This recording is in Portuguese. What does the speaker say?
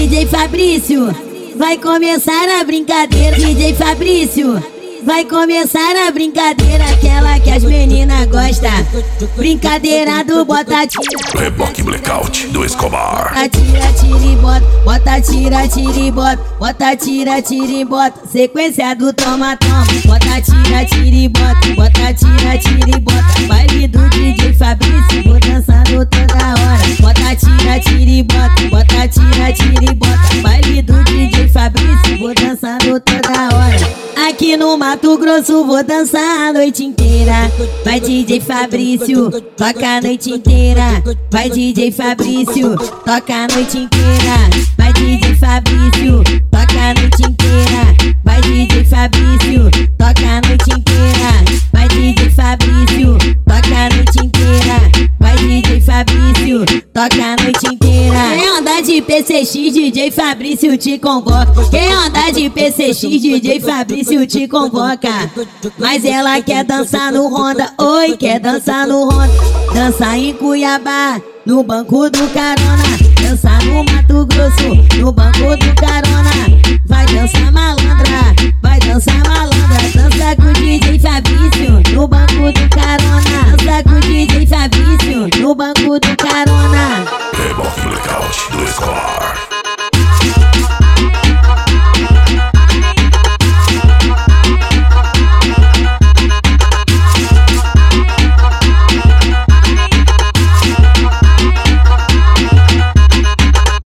DJ Fabrício, vai começar a brincadeira. DJ Fabrício, vai começar a brincadeira, aquela que as meninas gostam. Brincadeira do bota tira. Reboque Blackout do Escobar. Tira, tira e bota, bota tira, tira e bota, bota tira, tira e bota. Sequência do toma, toma. Bota tira, tira e bota, bota tira, tira e bota. Baile do DJ Fabrício, vou dançando toda hora. Bota tira, tira e bota, bota tira, tira e bota. Baile do DJ Fabrício, vou dançando toda hora. Aqui no Mato Grosso vou dançar a noite inteira. Vai DJ Fabrício, toca a noite inteira. Vai DJ Fabrício, toca a noite inteira. Vai DJ Fabrício, toca a noite inteira. Vai DJ Fabrício, toca a noite inteira. Vai DJ Fabrício, toca a noite inteira. Vai DJ Fabrício, toca a noite inteira. Quem anda de PCX, DJ Fabrício te convoca. Quem anda de PCX, DJ Fabrício te convoca. Mas ela quer dançar no Honda, oi, quer dançar no Honda. Dançar em Cuiabá, no banco do carona. Dançar no Mato Grosso, no banco do carona. Vai dançar malandra, vai dançar malandra. Dança com o DJ Fabrício, no banco do carona. Dança com o DJ Fabrício, no banco do carona. Reboque Blackout do Escobar.